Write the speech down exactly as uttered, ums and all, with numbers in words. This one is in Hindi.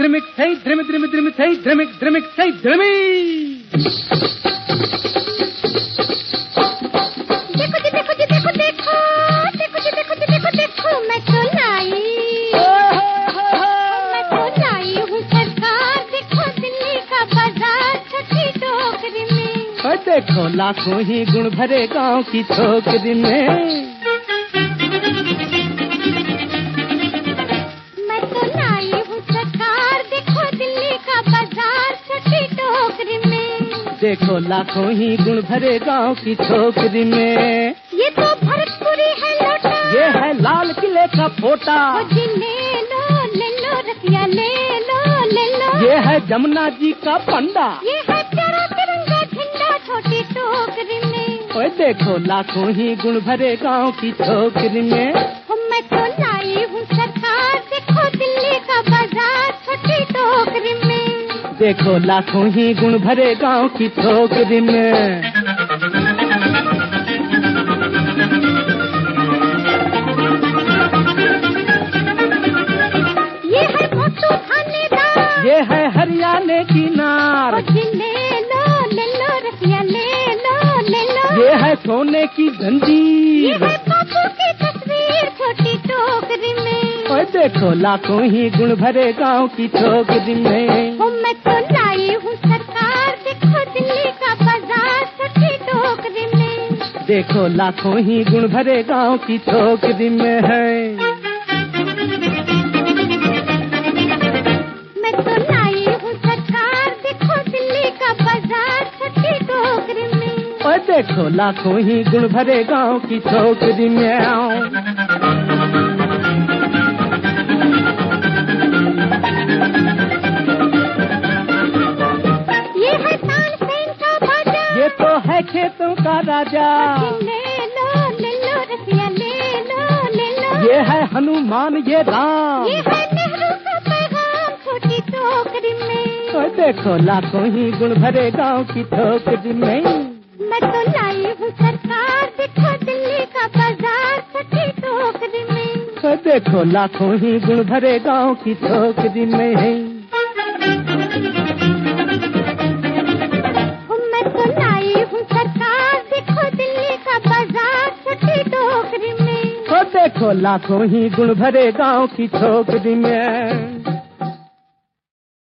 ध्रिमिक सही ध्रिम ध्रिम ध्रिम सही ध्रिमिक ध्रिमिक सही ध्रिमी। देखो जी देखो जी देखो देखो देखो जी देखो जी देखो देखो मैं तो लाई मैं तो लाई हूँ सरकार। देखो दिल्ली का बाजार छोटी टोकरी में। और देखो लाखों ही गुण भरे गांव की छोकरी में। देखो लाखों ही गुण भरे गांव की छोकरी में। ये तो भरतपुरी है लोटा, ये है लाल किले का फोटा। जी ले लो ले लो रसिया ले लो ले लो। ये है जमुना जी का पंडा, ये है प्यारा तिरंगा झंडा छोटी टोकरी में। ओए देखो लाखों ही गुण भरे गांव की छोकरी में। मैं तो लाई हूँ सरकार। देखो दिल्ली का बाजार छोटी टोकरी में। देखो लाखों ही गुण भरे गांव की छोकरी में। ये है भोटू थानेदार, ये है हरियाणा की नार। ले लो ले लो रसिया ले लो ले लो। ये है सोने की जंजीर, ये है बापू की तस्वीर छोटी टोकरी में। और देखो लाखों ही गुण भरे गांव की छोकरी में। मैं तो लाई हूँ सरकार। देखो दिल्ली का बाजार छोटी टोकरी में। देखो लाखों ही गुण भरे गांव की छोकरी में है। मैं तो लाई हूँ सरकार। देखो दिल्ली का बाजार छोटी टोकरी में। और देखो लाखों ही गुण भरे गांव की छोकरी में। ये तो है खेतों का राजा, ले लो ले लो रसिया ले लो ले लो। ये है हनुमान ये राम, ये है नेहरू का पैगाम छोटी टोकरी में। तो देखो लाखों ही गुण भरे गांव की छोकरी में। मैं तो लाई हूँ सरकार। देखो दिल्ली का बाजार छोटी टोकरी में। तो देखो लाखों ही गुण भरे गांव की छोकरी में। देखो लाखों ही गुण भरे गांव की छोकरी में।